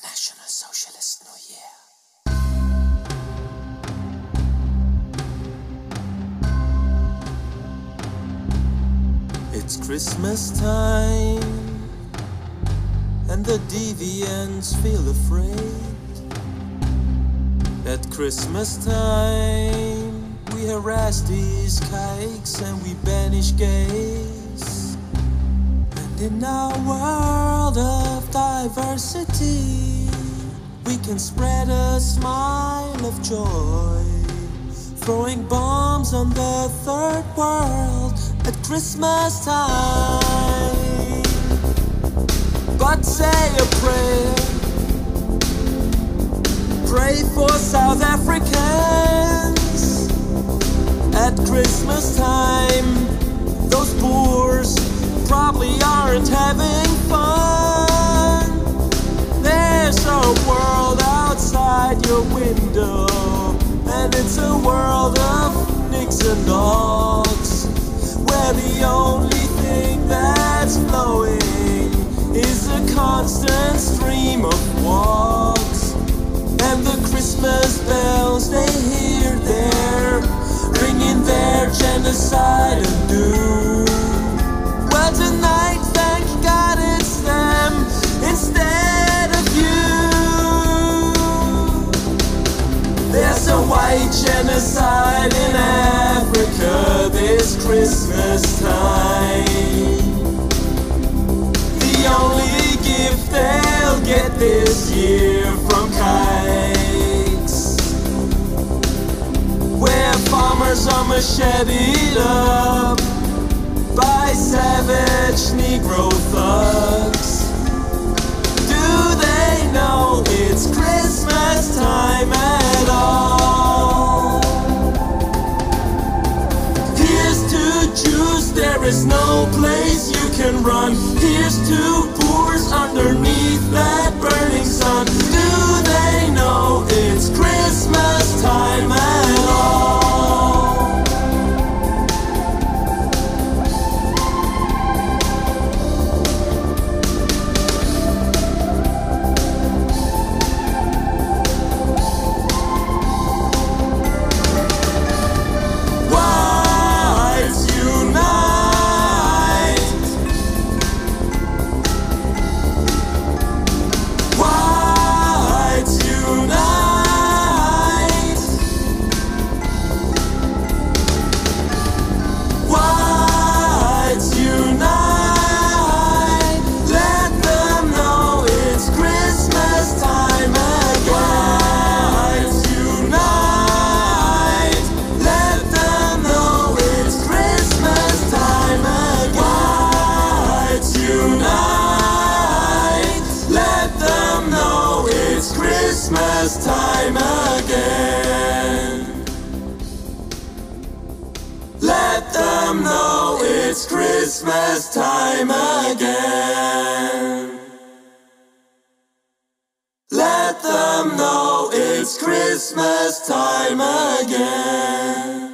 National Socialist New Year. It's Christmas time, and the deviants feel afraid. At Christmas time, we harass these kikes and we banish gays. And in our world of diversity, we can spread a smile of joy, throwing bombs on the third world at Christmas time. But say a prayer, pray for South Africans. At Christmas time, those Boers probably aren't having fun. There's a world outside your window, and it's a world of nicks and knocks, where the only thing that's flowing is a constant stream of walks. And the Christmas bells, they hear their ringing their genocide and doom. Well, tonight, thank God it's them instead of you. There's a white genocide in Africa this Christmas time. The only gift they'll get this year from kites, where farmers are macheted up by savage Negro thugs. Do they know it's Christmas time at all? Here's to Jews, there is no place you can run. Here's to Boers underneath that burning sun. Do they know it's Christmas time at all? Christmas time again. Let them know it's Christmas time again. Let them know it's Christmas time again.